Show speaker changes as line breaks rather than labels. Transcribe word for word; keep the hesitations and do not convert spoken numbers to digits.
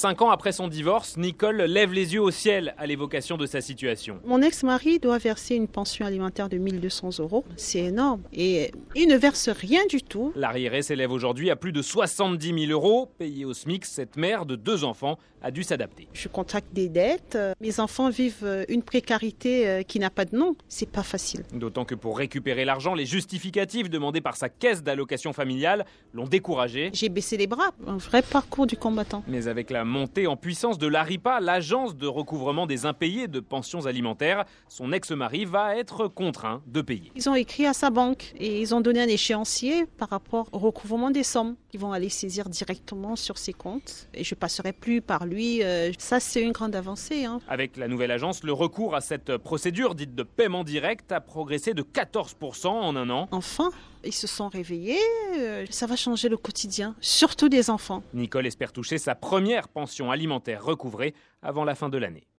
Cinq ans après son divorce, Nicole lève les yeux au ciel à l'évocation de sa situation.
Mon ex-mari doit verser une pension alimentaire de mille deux cents euros. C'est énorme. Et il ne verse rien du tout.
L'arriéré s'élève aujourd'hui à plus de soixante-dix mille euros. Payée au SMIC, cette mère de deux enfants a dû s'adapter.
Je contracte des dettes. Mes enfants vivent une précarité qui n'a pas de nom. C'est pas facile.
D'autant que pour récupérer l'argent, les justificatifs demandés par sa caisse d'allocation familiale l'ont découragé.
J'ai baissé les bras. Un vrai parcours du combattant.
Mais avec la montée en puissance de l'ARIPA, l'agence de recouvrement des impayés de pensions alimentaires, son ex-mari va être contraint de payer.
Ils ont écrit à sa banque et ils ont donné un échéancier par rapport au recouvrement des sommes. Ils vont aller saisir directement sur ses comptes et je ne passerai plus par lui. Ça, c'est une grande avancée. Hein.
Avec la nouvelle agence, le recours à cette procédure dite de paiement direct a progressé de quatorze pour cent en un an.
Enfin, ils se sont réveillés. Ça va changer le quotidien, surtout des enfants.
Nicole espère toucher sa première pension alimentaire recouvrée avant la fin de l'année.